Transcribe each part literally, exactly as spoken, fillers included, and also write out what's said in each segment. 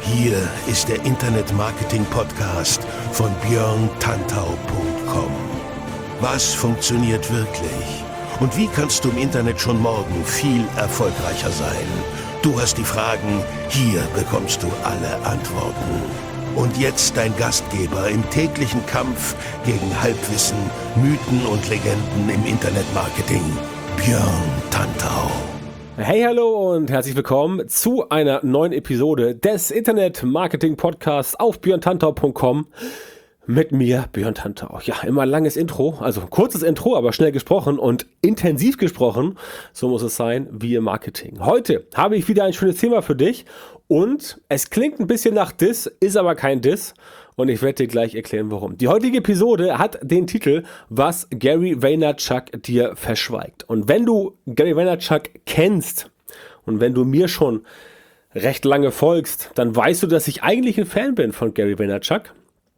Hier ist der Internet-Marketing-Podcast von björn tantau punkt com. Was funktioniert wirklich? Und wie kannst du im Internet schon morgen viel erfolgreicher sein? Du hast die Fragen, hier bekommst du alle Antworten. Und jetzt dein Gastgeber im täglichen Kampf gegen Halbwissen, Mythen und Legenden im Internetmarketing, Björn Tantau. Hey, hallo und herzlich willkommen zu einer neuen Episode des Internet-Marketing-Podcasts auf björn tantau punkt com mit mir, Björn Tantau. Ja, immer ein langes Intro, also kurzes Intro, aber schnell gesprochen und intensiv gesprochen. So muss es sein, wie im Marketing. Heute habe ich wieder ein schönes Thema für dich und es klingt ein bisschen nach Diss, ist aber kein Diss. Und ich werde dir gleich erklären, warum. Die heutige Episode hat den Titel, was Gary Vaynerchuk dir verschweigt. Und wenn du Gary Vaynerchuk kennst und wenn du mir schon recht lange folgst, dann weißt du, dass ich eigentlich ein Fan bin von Gary Vaynerchuk.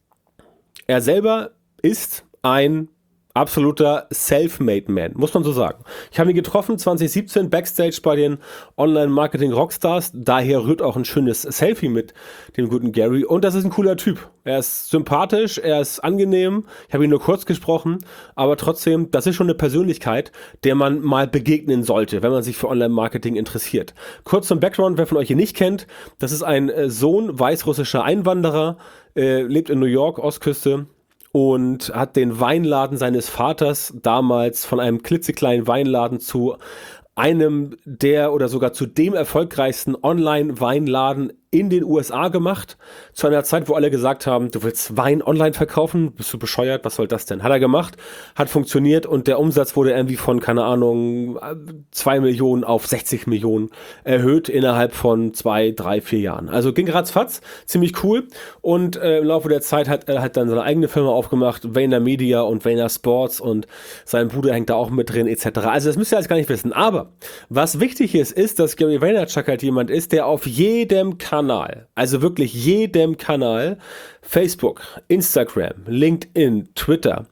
Er selber ist ein absoluter Self-Made-Man, muss man so sagen. Ich habe ihn getroffen zwanzig siebzehn Backstage bei den Online-Marketing-Rockstars. Daher rührt auch ein schönes Selfie mit dem guten Gary. Und das ist ein cooler Typ. Er ist sympathisch, er ist angenehm. Ich habe ihn nur kurz gesprochen. Aber trotzdem, das ist schon eine Persönlichkeit, der man mal begegnen sollte, wenn man sich für Online-Marketing interessiert. Kurz zum Background, wer von euch ihn nicht kennt. Das ist ein Sohn weißrussischer Einwanderer, äh, lebt in New York, Ostküste. Und hat den Weinladen seines Vaters damals von einem klitzekleinen Weinladen zu einem der oder sogar zu dem erfolgreichsten Online-Weinladen in den U S A gemacht. Zu einer Zeit, wo alle gesagt haben, du willst Wein online verkaufen? Bist du bescheuert? Was soll das denn? Hat er gemacht, hat funktioniert und der Umsatz wurde irgendwie von, keine Ahnung, zwei Millionen auf sechzig Millionen erhöht innerhalb von zwei, drei, vier Jahren. Also ging ratzfatz, ziemlich cool und äh, im Laufe der Zeit hat er halt dann seine eigene Firma aufgemacht, Vayner Media und Vayner Sports und sein Bruder hängt da auch mit drin et cetera. Also das müsst ihr alles gar nicht wissen. Aber was wichtig ist, ist, dass Gary Vaynerchuk halt jemand ist, der auf jedem Kanal Kanal, also wirklich jedem Kanal, Facebook, Instagram, LinkedIn, Twitter,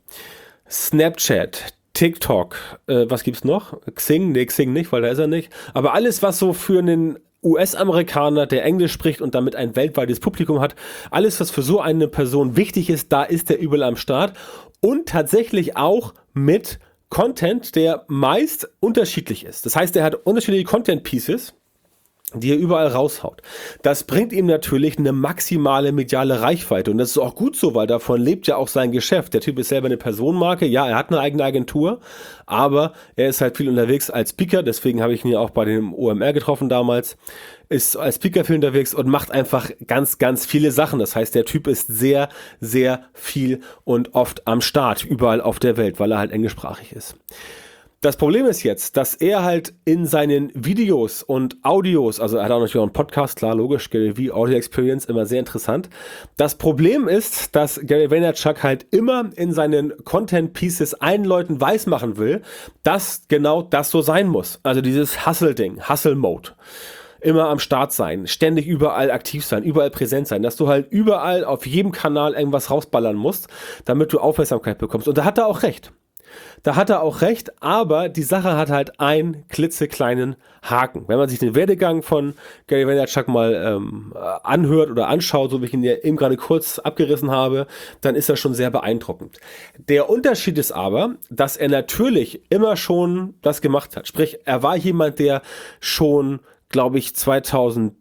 Snapchat, TikTok, äh, was gibt's noch? Xing? Nee, Xing nicht, weil da ist er nicht. Aber alles, was so für einen U S-Amerikaner, der Englisch spricht und damit ein weltweites Publikum hat, alles, was für so eine Person wichtig ist, da ist er überall am Start. Und tatsächlich auch mit Content, der meist unterschiedlich ist. Das heißt, er hat unterschiedliche Content-Pieces, die er überall raushaut. Das bringt ihm natürlich eine maximale mediale Reichweite und das ist auch gut so, weil davon lebt ja auch sein Geschäft. Der Typ ist selber eine Personenmarke, ja, er hat eine eigene Agentur, aber er ist halt viel unterwegs als Speaker, deswegen habe ich ihn ja auch bei dem O M R getroffen damals, ist als Speaker viel unterwegs und macht einfach ganz, ganz viele Sachen. Das heißt, der Typ ist sehr, sehr viel und oft am Start, überall auf der Welt, weil er halt englischsprachig ist. Das Problem ist jetzt, dass er halt in seinen Videos und Audios, also er hat auch natürlich auch einen Podcast, klar, logisch, Gary V, Audio Experience, immer sehr interessant. Das Problem ist, dass Gary Vaynerchuk halt immer in seinen Content Pieces allen Leuten weismachen will, dass genau das so sein muss. Also dieses Hustle-Ding, Hustle-Mode. Immer am Start sein, ständig überall aktiv sein, überall präsent sein, dass du halt überall auf jedem Kanal irgendwas rausballern musst, damit du Aufmerksamkeit bekommst. Und da hat er auch recht. Da hat er auch recht, aber die Sache hat halt einen klitzekleinen Haken. Wenn man sich den Werdegang von Gary Vaynerchuk mal ähm, anhört oder anschaut, so wie ich ihn ja eben gerade kurz abgerissen habe, dann ist das schon sehr beeindruckend. Der Unterschied ist aber, dass er natürlich immer schon das gemacht hat. Sprich, er war jemand, der schon, glaube ich, zweitausendneun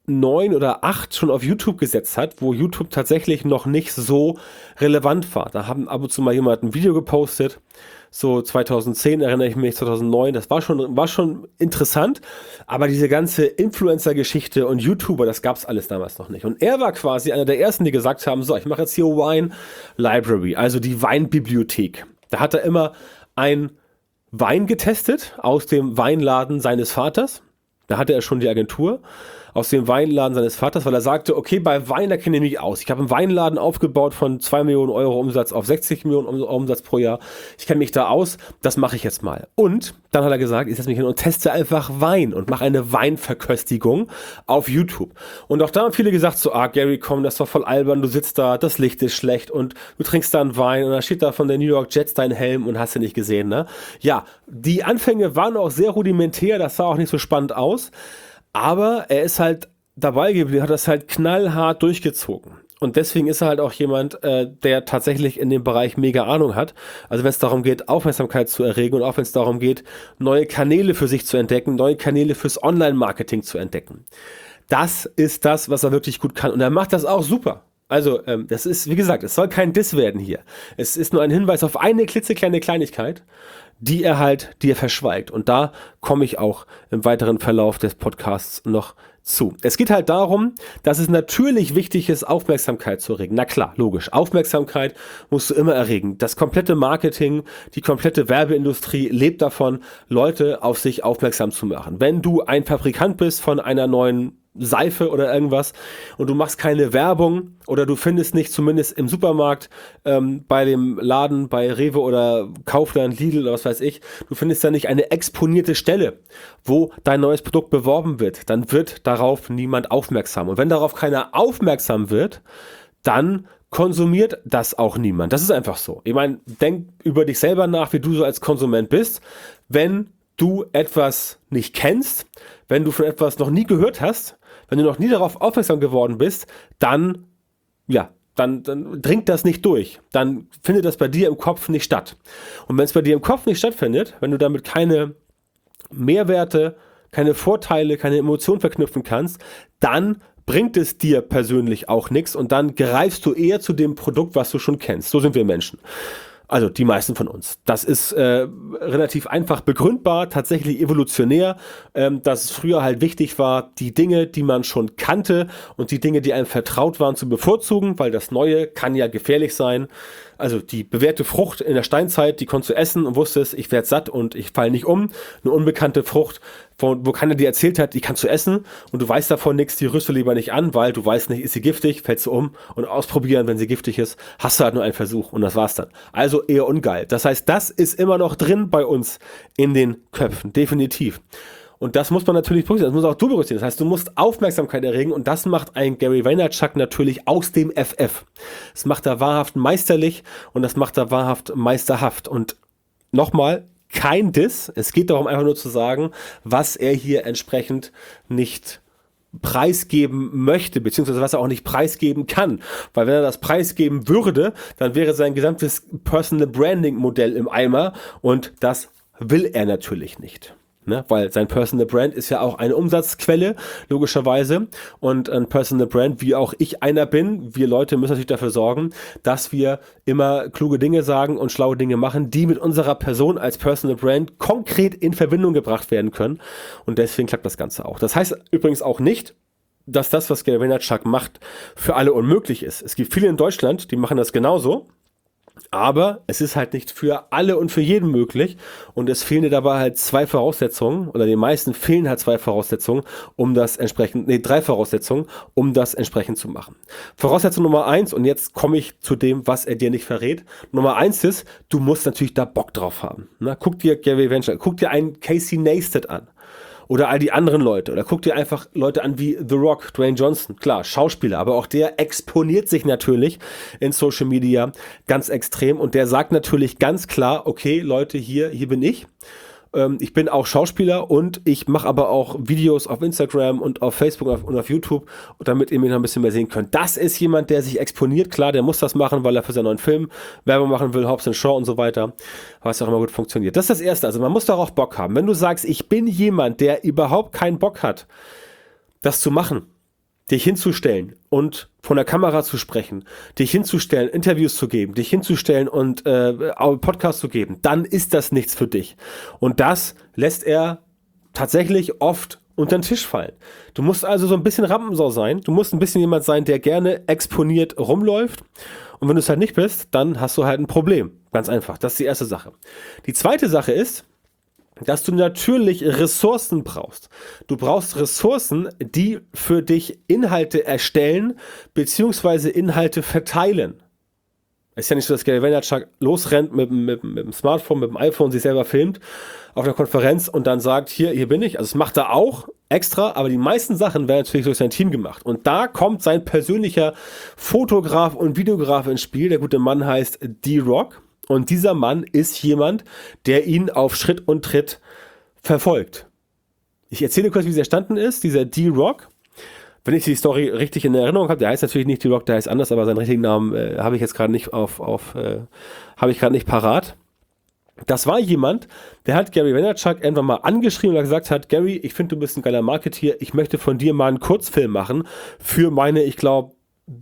oder acht schon auf YouTube gesetzt hat, wo YouTube tatsächlich noch nicht so relevant war. Da haben ab und zu mal jemand ein Video gepostet, so zweitausendzehn erinnere ich mich, zweitausendneun, das war schon, war schon interessant, aber diese ganze Influencer-Geschichte und YouTuber, das gab es alles damals noch nicht. Und er war quasi einer der ersten, die gesagt haben, so, ich mache jetzt hier Wine Library, also die Weinbibliothek. Da hat er immer ein Wein getestet aus dem Weinladen seines Vaters. Da hatte er schon die Agentur aus dem Weinladen seines Vaters, weil er sagte, okay, bei Wein, da kenne ich mich aus. Ich habe einen Weinladen aufgebaut von zwei Millionen Euro Umsatz auf sechzig Millionen Euro Umsatz pro Jahr. Ich kenne mich da aus, das mache ich jetzt mal. Und dann hat er gesagt, ich setze mich hin und teste einfach Wein und mache eine Weinverköstigung auf YouTube. Und auch da haben viele gesagt, so, ah, Gary, komm, das war voll albern, du sitzt da, das Licht ist schlecht und du trinkst da einen Wein und da steht da von der New York Jets dein Helm und hast du nicht gesehen, ne? Ja, die Anfänge waren auch sehr rudimentär, das sah auch nicht so spannend aus. Aber er ist halt dabei geblieben, hat das halt knallhart durchgezogen. Und deswegen ist er halt auch jemand, äh, der tatsächlich in dem Bereich mega Ahnung hat. Also wenn es darum geht, Aufmerksamkeit zu erregen und auch wenn es darum geht, neue Kanäle für sich zu entdecken, neue Kanäle fürs Online-Marketing zu entdecken. Das ist das, was er wirklich gut kann. Und er macht das auch super. Also ähm, das ist, wie gesagt, es soll kein Diss werden hier. Es ist nur ein Hinweis auf eine klitzekleine Kleinigkeit, die er halt dir verschweigt. Und da komme ich auch im weiteren Verlauf des Podcasts noch zu. Es geht halt darum, dass es natürlich wichtig ist, Aufmerksamkeit zu erregen. Na klar, logisch. Aufmerksamkeit musst du immer erregen. Das komplette Marketing, die komplette Werbeindustrie lebt davon, Leute auf sich aufmerksam zu machen. Wenn du ein Fabrikant bist von einer neuen Seife oder irgendwas und du machst keine Werbung oder du findest nicht zumindest im Supermarkt ähm, bei dem Laden, bei Rewe oder Kaufland, Lidl oder was weiß ich, du findest da nicht eine exponierte Stelle, wo dein neues Produkt beworben wird, dann wird darauf niemand aufmerksam. Und wenn darauf keiner aufmerksam wird, dann konsumiert das auch niemand. Das ist einfach so. Ich meine, denk über dich selber nach, wie du so als Konsument bist. Wenn du etwas nicht kennst, wenn du von etwas noch nie gehört hast, wenn du noch nie darauf aufmerksam geworden bist, dann, ja, dann, dann dringt das nicht durch. Dann findet das bei dir im Kopf nicht statt. Und wenn es bei dir im Kopf nicht stattfindet, wenn du damit keine Mehrwerte, keine Vorteile, keine Emotionen verknüpfen kannst, dann bringt es dir persönlich auch nichts und dann greifst du eher zu dem Produkt, was du schon kennst. So sind wir Menschen. Also die meisten von uns. Das ist äh, relativ einfach begründbar, tatsächlich evolutionär, ähm, dass es früher halt wichtig war, die Dinge, die man schon kannte und die Dinge, die einem vertraut waren, zu bevorzugen, weil das Neue kann ja gefährlich sein. Also die bewährte Frucht in der Steinzeit, die konntest du essen und wusstest, ich werde satt und ich falle nicht um. Eine unbekannte Frucht, wo, wo keiner dir erzählt hat, die kannst du essen und du weißt davon nichts, die rührst du lieber nicht an, weil du weißt nicht, ist sie giftig, fällst du um und ausprobieren, wenn sie giftig ist, hast du halt nur einen Versuch und das war's dann. Also eher ungeil. Das heißt, das ist immer noch drin bei uns in den Köpfen, definitiv. Und das muss man natürlich berücksichtigen, das muss auch du berücksichtigen. Das heißt, du musst Aufmerksamkeit erregen und das macht ein Gary Vaynerchuk natürlich aus dem F F. Das macht er wahrhaft meisterlich und das macht er wahrhaft meisterhaft. Und nochmal, kein Diss, es geht darum einfach nur zu sagen, was er hier entsprechend nicht preisgeben möchte, beziehungsweise was er auch nicht preisgeben kann. Weil wenn er das preisgeben würde, dann wäre sein gesamtes Personal Branding Modell im Eimer und das will er natürlich nicht. Ne, weil sein Personal Brand ist ja auch eine Umsatzquelle, logischerweise. Und ein Personal Brand, wie auch ich einer bin, wir Leute müssen natürlich dafür sorgen, dass wir immer kluge Dinge sagen und schlaue Dinge machen, die mit unserer Person als Personal Brand konkret in Verbindung gebracht werden können. Und deswegen klappt das Ganze auch. Das heißt übrigens auch nicht, dass das, was Gary Vaynerchuk macht, für alle unmöglich ist. Es gibt viele in Deutschland, die machen das genauso. Aber es ist halt nicht für alle und für jeden möglich und es fehlen dir dabei halt zwei Voraussetzungen oder den meisten fehlen halt zwei Voraussetzungen, um das entsprechend, nee, drei Voraussetzungen, um das entsprechend zu machen. Voraussetzung Nummer eins und jetzt komme ich zu dem, was er dir nicht verrät. Nummer eins ist, du musst natürlich da Bock drauf haben. Na, guck dir Gary Vaynerchuk, guck dir einen Casey Neistat an. Oder all die anderen Leute. Oder guck dir einfach Leute an wie The Rock, Dwayne Johnson. Klar, Schauspieler, aber auch der exponiert sich natürlich in Social Media ganz extrem. Und der sagt natürlich ganz klar, okay, Leute, hier, hier bin ich. Ähm, ich bin auch Schauspieler und ich mache aber auch Videos auf Instagram und auf Facebook und auf, und auf YouTube, damit ihr mich noch ein bisschen mehr sehen könnt. Das ist jemand, der sich exponiert. Klar, der muss das machen, weil er für seinen neuen Film Werbung machen will, Hobbs and Shaw und so weiter. Was auch immer gut funktioniert. Das ist das Erste. Also man muss darauf Bock haben. Wenn du sagst, ich bin jemand, der überhaupt keinen Bock hat, das zu machen, dich hinzustellen und vor der Kamera zu sprechen, dich hinzustellen, Interviews zu geben, dich hinzustellen und äh, Podcasts zu geben, dann ist das nichts für dich. Und das lässt er tatsächlich oft unter den Tisch fallen. Du musst also so ein bisschen Rampensau sein, du musst ein bisschen jemand sein, der gerne exponiert rumläuft. Und wenn du es halt nicht bist, dann hast du halt ein Problem. Ganz einfach. Das ist die erste Sache. Die zweite Sache ist, dass du natürlich Ressourcen brauchst. Du brauchst Ressourcen, die für dich Inhalte erstellen, beziehungsweise Inhalte verteilen. Es ist ja nicht so, dass Gary Vaynerchuk losrennt mit, mit, mit dem Smartphone, mit dem iPhone, sich selber filmt auf einer Konferenz und dann sagt, hier, hier bin ich. Also das macht er auch extra, aber die meisten Sachen werden natürlich durch sein Team gemacht. Und da kommt sein persönlicher Fotograf und Videograf ins Spiel. Der gute Mann heißt D-Rock. Und dieser Mann ist jemand, der ihn auf Schritt und Tritt verfolgt. Ich erzähle kurz, wie es entstanden ist. Dieser D-Rock, wenn ich die Story richtig in Erinnerung habe, der heißt natürlich nicht D-Rock, der heißt anders, aber seinen richtigen Namen äh, habe ich jetzt gerade nicht auf, auf äh, habe ich gerade nicht parat. Das war jemand, der hat Gary Vaynerchuk irgendwann mal angeschrieben und gesagt hat, Gary, ich finde, du bist ein geiler Marketeer, ich möchte von dir mal einen Kurzfilm machen für meine, ich glaube,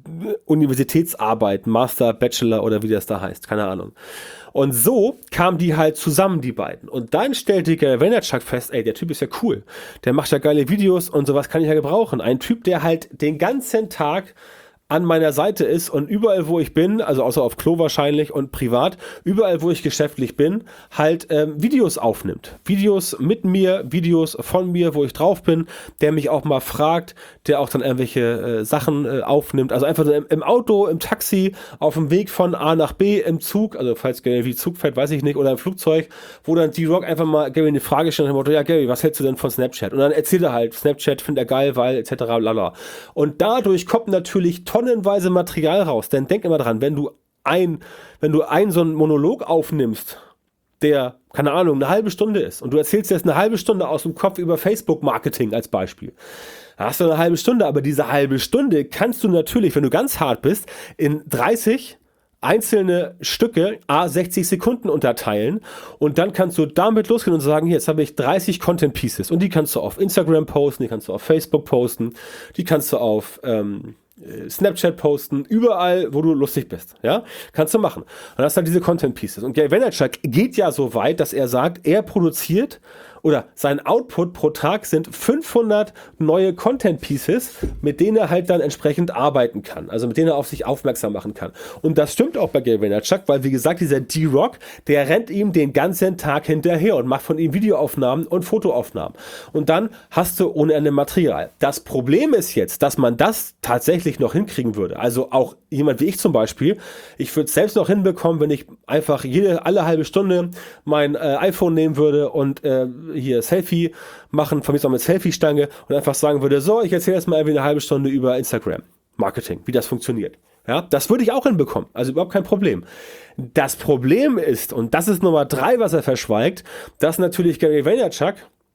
Universitätsarbeit, Master, Bachelor oder wie das da heißt, keine Ahnung. Und so kamen die halt zusammen, die beiden. Und dann stellte Gary Vaynerchuk fest, ey, der Typ ist ja cool, der macht ja geile Videos und sowas kann ich ja gebrauchen. Ein Typ, der halt den ganzen Tag an meiner Seite ist und überall, wo ich bin, also außer auf Klo wahrscheinlich und privat, überall, wo ich geschäftlich bin, halt ähm, Videos aufnimmt. Videos mit mir, Videos von mir, wo ich drauf bin, der mich auch mal fragt, der auch dann irgendwelche äh, Sachen äh, aufnimmt. Also einfach so im, im Auto, im Taxi, auf dem Weg von A nach B, im Zug, also falls Gary wie Zug fährt, weiß ich nicht, oder im Flugzeug, wo dann D-Rock einfach mal Gary eine Frage stellt, nach dem Motto, ja Gary, was hältst du denn von Snapchat? Und dann erzählt er halt, Snapchat findet er geil, weil et cetera lala. Und dadurch kommt natürlich tonnenweise Material raus, denn denk immer dran, wenn du ein, wenn du einen so einen Monolog aufnimmst, der, keine Ahnung, eine halbe Stunde ist und du erzählst jetzt eine halbe Stunde aus dem Kopf über Facebook-Marketing als Beispiel, da hast du eine halbe Stunde, aber diese halbe Stunde kannst du natürlich, wenn du ganz hart bist, in dreißig einzelne Stücke a sechzig Sekunden unterteilen und dann kannst du damit losgehen und sagen, hier, jetzt habe ich dreißig Content Pieces und die kannst du auf Instagram posten, die kannst du auf Facebook posten, die kannst du auf ähm, Snapchat posten, überall, wo du lustig bist, ja, kannst du machen. Und hast dann diese Content Pieces. Und Gary Vaynerchuk geht ja so weit, dass er sagt, er produziert oder sein Output pro Tag sind fünfhundert neue Content Pieces, mit denen er halt dann entsprechend arbeiten kann, also mit denen er auf sich aufmerksam machen kann. Und das stimmt auch bei Gary Vaynerchuk, weil wie gesagt, dieser D-Rock, der rennt ihm den ganzen Tag hinterher und macht von ihm Videoaufnahmen und Fotoaufnahmen. Und dann hast du ohne Ende Material. Das Problem ist jetzt, dass man das tatsächlich noch hinkriegen würde. Also auch jemand wie ich zum Beispiel, ich würde es selbst noch hinbekommen, wenn ich einfach jede, alle halbe Stunde mein äh, iPhone nehmen würde und äh, hier Selfie machen, von mir auch mit Selfie-Stange und einfach sagen würde, so, ich erzähle jetzt mal irgendwie eine halbe Stunde über Instagram Marketing, wie das funktioniert. Ja, das würde ich auch hinbekommen, also überhaupt kein Problem. Das Problem ist, und das ist Nummer drei, was er verschweigt, dass natürlich Gary Vaynerchuk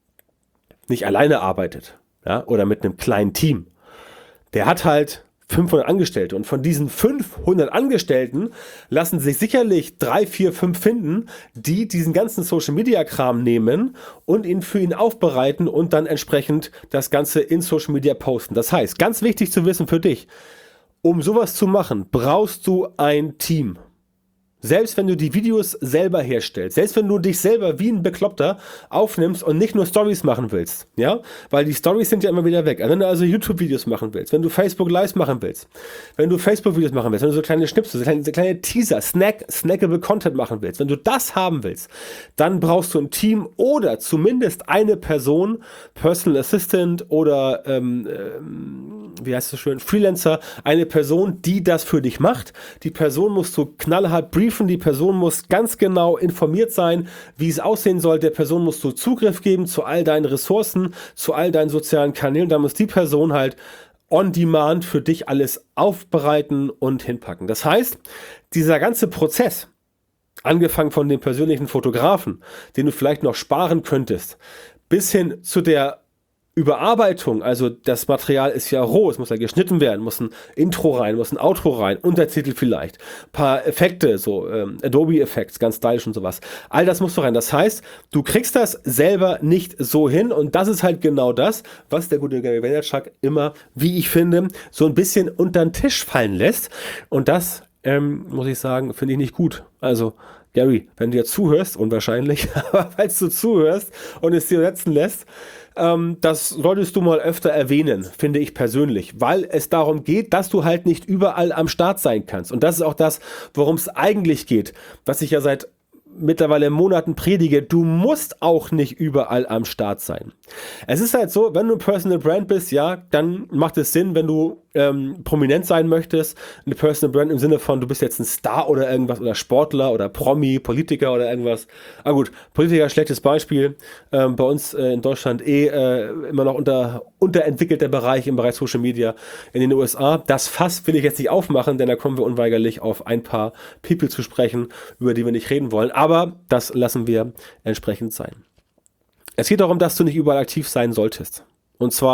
nicht alleine arbeitet, ja, oder mit einem kleinen Team. Der hat halt fünfhundert Angestellte und von diesen fünfhundert Angestellten lassen sich sicherlich drei, vier, fünf finden, die diesen ganzen Social-Media-Kram nehmen und ihn für ihn aufbereiten und dann entsprechend das Ganze in Social Media posten. Das heißt, ganz wichtig zu wissen für dich, um sowas zu machen, brauchst du ein Team. Selbst wenn du die Videos selber herstellst, selbst wenn du dich selber wie ein Bekloppter aufnimmst und nicht nur Stories machen willst, ja, weil die Stories sind ja immer wieder weg. Wenn du also YouTube-Videos machen willst, wenn du Facebook-Lives machen willst, wenn du Facebook-Videos machen willst, wenn du so kleine Schnipsel, so kleine, so kleine Teaser, Snack, snackable Content machen willst, wenn du das haben willst, dann brauchst du ein Team oder zumindest eine Person, Personal Assistant oder ähm, ähm, wie heißt das schön, Freelancer, eine Person, die das für dich macht. Die Person musst du knallhart briefen, die Person muss ganz genau informiert sein, wie es aussehen soll. Der Person musst du Zugriff geben zu all deinen Ressourcen, zu all deinen sozialen Kanälen. Da muss die Person halt on demand für dich alles aufbereiten und hinpacken. Das heißt, dieser ganze Prozess, angefangen von dem persönlichen Fotografen, den du vielleicht noch sparen könntest, bis hin zu der Überarbeitung, also das Material ist ja roh, es muss ja geschnitten werden, muss ein Intro rein, muss ein Outro rein, Untertitel vielleicht, paar Effekte, so ähm, Adobe Effects, ganz stylisch und sowas. All das musst du rein. Das heißt, du kriegst das selber nicht so hin und das ist halt genau das, was der gute Gary Vaynerchuk immer, wie ich finde, so ein bisschen unter den Tisch fallen lässt und das, ähm, muss ich sagen, finde ich nicht gut. Also Gary, wenn du dir zuhörst, unwahrscheinlich, aber falls du zuhörst und es dir setzen lässt, ähm, das solltest du mal öfter erwähnen, finde ich persönlich, weil es darum geht, dass du halt nicht überall am Start sein kannst. Und das ist auch das, worum es eigentlich geht, was ich ja seit mittlerweile Monaten predige, du musst auch nicht überall am Start sein. Es ist halt so, wenn du ein Personal Brand bist, ja, dann macht es Sinn, wenn du ähm, prominent sein möchtest, eine Personal Brand im Sinne von, du bist jetzt ein Star oder irgendwas oder Sportler oder Promi, Politiker oder irgendwas. Ah gut, Politiker, schlechtes Beispiel, ähm, bei uns äh, in Deutschland eh äh, immer noch unter unterentwickelter Bereich im Bereich Social Media in den U S A. Das Fass will ich jetzt nicht aufmachen, denn da kommen wir unweigerlich auf ein paar People zu sprechen, über die wir nicht reden wollen. Aber das lassen wir entsprechend sein. Es geht darum, dass du nicht überall aktiv sein solltest. Und zwar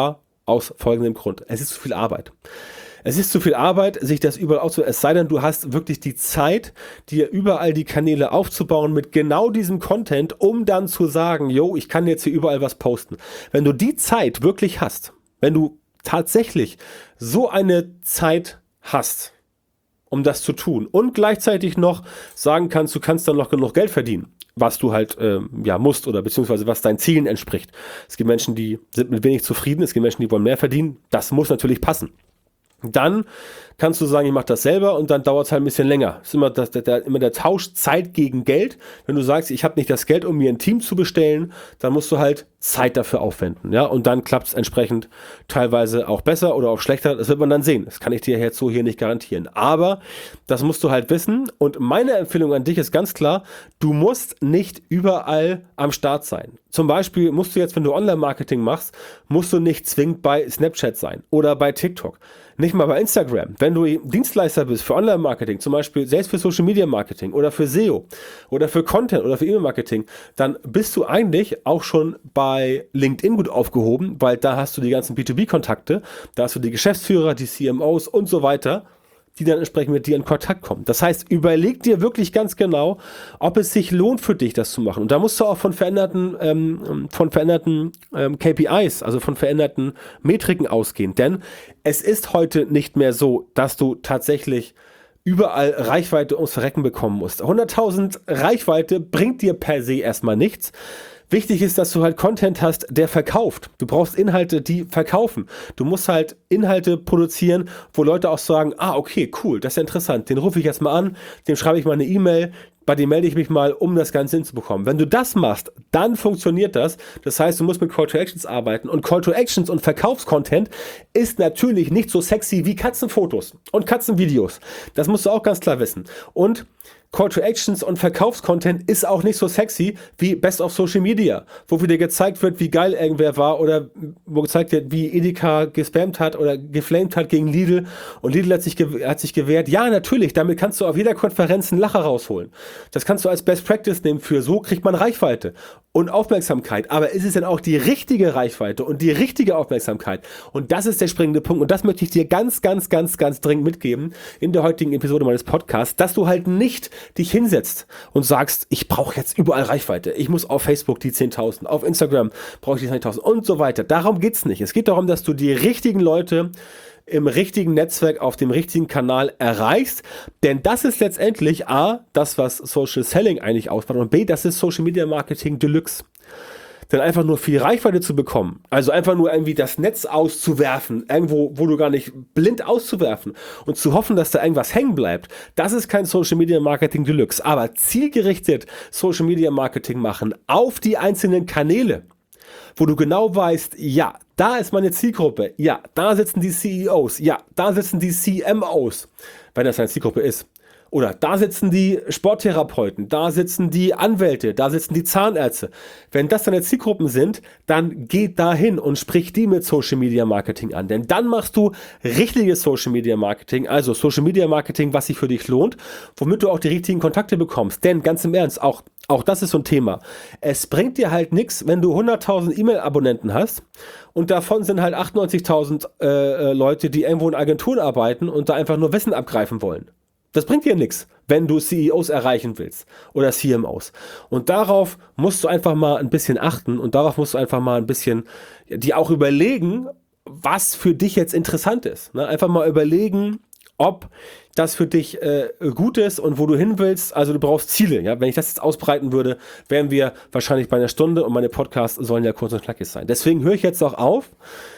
aus folgendem Grund. Es ist zu viel Arbeit. Es ist zu viel Arbeit, sich das überall aufzubauen, es sei denn, du hast wirklich die Zeit, dir überall die Kanäle aufzubauen mit genau diesem Content, um dann zu sagen, yo, ich kann jetzt hier überall was posten. Wenn du die Zeit wirklich hast, wenn du tatsächlich so eine Zeit hast, um das zu tun und gleichzeitig noch sagen kannst, du kannst dann noch genug Geld verdienen, was du halt ähm, ja musst oder beziehungsweise was deinen Zielen entspricht. Es gibt Menschen, die sind mit wenig zufrieden, es gibt Menschen, die wollen mehr verdienen. Das muss natürlich passen. Dann kannst du sagen, ich mache das selber und dann dauert es halt ein bisschen länger. Es ist immer, das, der, immer der Tausch Zeit gegen Geld. Wenn du sagst, ich habe nicht das Geld, um mir ein Team zu bestellen, dann musst du halt Zeit dafür aufwenden. Ja? Und dann klappt es entsprechend teilweise auch besser oder auch schlechter. Das wird man dann sehen. Das kann ich dir jetzt so hier nicht garantieren. Aber das musst du halt wissen. Und meine Empfehlung an dich ist ganz klar, du musst nicht überall am Start sein. Zum Beispiel musst du jetzt, wenn du Online-Marketing machst, musst du nicht zwingend bei Snapchat sein oder bei TikTok. Nicht mal bei Instagram. Wenn du Dienstleister bist für Online-Marketing, zum Beispiel selbst für Social-Media-Marketing oder für S E O oder für Content oder für E-Mail-Marketing, dann bist du eigentlich auch schon bei LinkedIn gut aufgehoben, weil da hast du die ganzen B zwei B-Kontakte, da hast du die Geschäftsführer, die C M Os und so weiter, die dann entsprechend mit dir in Kontakt kommen. Das heißt, überleg dir wirklich ganz genau, ob es sich lohnt für dich, das zu machen. Und da musst du auch von veränderten, ähm, von veränderten ähm, K P Is, also von veränderten Metriken ausgehen. Denn es ist heute nicht mehr so, dass du tatsächlich überall Reichweite ums Verrecken bekommen musst. hunderttausend Reichweite bringt dir per se erstmal nichts. Wichtig ist, dass du halt Content hast, der verkauft. Du brauchst Inhalte, die verkaufen. Du musst halt Inhalte produzieren, wo Leute auch sagen, ah, okay, cool, das ist ja interessant. Den rufe ich jetzt mal an, dem schreibe ich mal eine E-Mail, bei dem melde ich mich mal, um das Ganze hinzubekommen. Wenn du das machst, dann funktioniert das. Das heißt, du musst mit Call to Actions arbeiten. Und Call to Actions und Verkaufscontent ist natürlich nicht so sexy wie Katzenfotos und Katzenvideos. Das musst du auch ganz klar wissen. Und Call to Actions und Verkaufscontent ist auch nicht so sexy wie Best of Social Media, wo wieder gezeigt wird, wie geil irgendwer war oder wo gezeigt wird, wie Edeka gespammt hat oder geflamed hat gegen Lidl und Lidl hat sich, ge- hat sich gewehrt. Ja, natürlich, damit kannst du auf jeder Konferenz einen Lacher rausholen. Das kannst du als Best Practice nehmen für so kriegt man Reichweite und Aufmerksamkeit. Aber ist es denn auch die richtige Reichweite und die richtige Aufmerksamkeit? Und das ist der springende Punkt und das möchte ich dir ganz, ganz, ganz, ganz dringend mitgeben in der heutigen Episode meines Podcasts, dass du halt nicht dich hinsetzt und sagst, ich brauche jetzt überall Reichweite. Ich muss auf Facebook die zehntausend, auf Instagram brauche ich die zehntausend und so weiter. Darum geht's nicht. Es geht darum, dass du die richtigen Leute im richtigen Netzwerk auf dem richtigen Kanal erreichst, denn das ist letztendlich A, das, was Social Selling eigentlich ausmacht und B, das ist Social Media Marketing Deluxe. Denn einfach nur viel Reichweite zu bekommen, also einfach nur irgendwie das Netz auszuwerfen, irgendwo, wo du gar nicht blind auszuwerfen und zu hoffen, dass da irgendwas hängen bleibt, das ist kein Social Media Marketing Deluxe. Aber zielgerichtet Social Media Marketing machen auf die einzelnen Kanäle, wo du genau weißt, ja, da ist meine Zielgruppe, ja, da sitzen die C E Os, ja, da sitzen die C M Os, wenn das eine Zielgruppe ist. Oder da sitzen die Sporttherapeuten, da sitzen die Anwälte, da sitzen die Zahnärzte. Wenn das deine Zielgruppen sind, dann geh dahin und sprich die mit Social Media Marketing an. Denn dann machst du richtiges Social Media Marketing, also Social Media Marketing, was sich für dich lohnt, womit du auch die richtigen Kontakte bekommst. Denn ganz im Ernst, auch, auch das ist so ein Thema. Es bringt dir halt nichts, wenn du hunderttausend E-Mail-Abonnenten hast und davon sind halt achtundneunzigtausend äh, Leute, die irgendwo in Agenturen arbeiten und da einfach nur Wissen abgreifen wollen. Das bringt dir nichts, wenn du C E Os erreichen willst oder C M Os. Und darauf musst du einfach mal ein bisschen achten und darauf musst du einfach mal ein bisschen dir auch überlegen, was für dich jetzt interessant ist. Ne? Einfach mal überlegen, ob das für dich äh, gut ist und wo du hin willst. Also du brauchst Ziele. Ja? Wenn ich das jetzt ausbreiten würde, wären wir wahrscheinlich bei einer Stunde und meine Podcasts sollen ja kurz und knackig sein. Deswegen höre ich jetzt auch auf.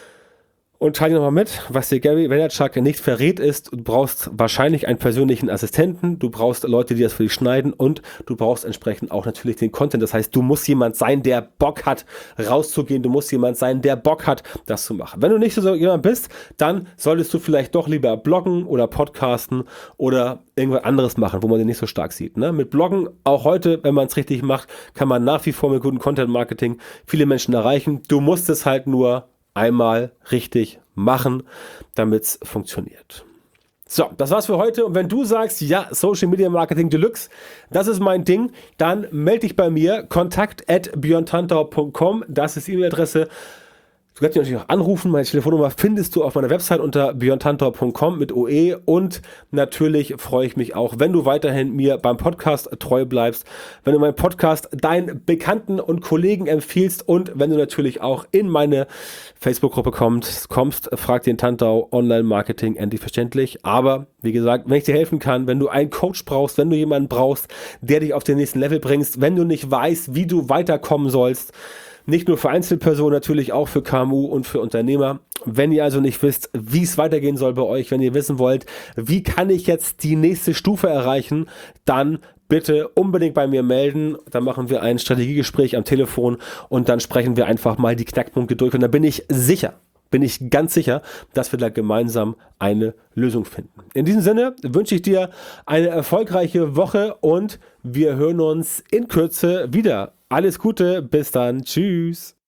Und teile dir nochmal mit, was dir Gary Vaynerchuk nicht verrät ist, du brauchst wahrscheinlich einen persönlichen Assistenten, du brauchst Leute, die das für dich schneiden und du brauchst entsprechend auch natürlich den Content. Das heißt, du musst jemand sein, der Bock hat, rauszugehen, du musst jemand sein, der Bock hat, das zu machen. Wenn du nicht so jemand bist, dann solltest du vielleicht doch lieber bloggen oder podcasten oder irgendwas anderes machen, wo man den nicht so stark sieht. Ne? Mit Bloggen, auch heute, wenn man es richtig macht, kann man nach wie vor mit gutem Content-Marketing viele Menschen erreichen. Du musst es halt nur einmal richtig machen, damit es funktioniert. So, das war's für heute. Und wenn du sagst, ja, Social Media Marketing Deluxe, das ist mein Ding, dann melde dich bei mir, kontakt at björn tantau punkt com, das ist die E-Mail-Adresse. Du Du kannst mich natürlich auch anrufen. Meine Telefonnummer findest du auf meiner Website unter björn tantor punkt com mit O E. Und natürlich freue ich mich auch, wenn du weiterhin mir beim Podcast treu bleibst, wenn du meinen Podcast deinen Bekannten und Kollegen empfiehlst und wenn du natürlich auch in meine Facebook-Gruppe kommst, kommst, frag den Tantau Online-Marketing endlich verständlich. Aber wie gesagt, wenn ich dir helfen kann, wenn du einen Coach brauchst, wenn du jemanden brauchst, der dich auf den nächsten Level bringst, wenn du nicht weißt, wie du weiterkommen sollst, nicht nur für Einzelpersonen, natürlich auch für K M U und für Unternehmer. Wenn ihr also nicht wisst, wie es weitergehen soll bei euch, wenn ihr wissen wollt, wie kann ich jetzt die nächste Stufe erreichen, dann bitte unbedingt bei mir melden. Dann machen wir ein Strategiegespräch am Telefon und dann sprechen wir einfach mal die Knackpunkte durch. Und dann bin ich sicher, bin ich ganz sicher, dass wir da gemeinsam eine Lösung finden. In diesem Sinne wünsche ich dir eine erfolgreiche Woche und wir hören uns in Kürze wieder. Alles Gute, bis dann, tschüss.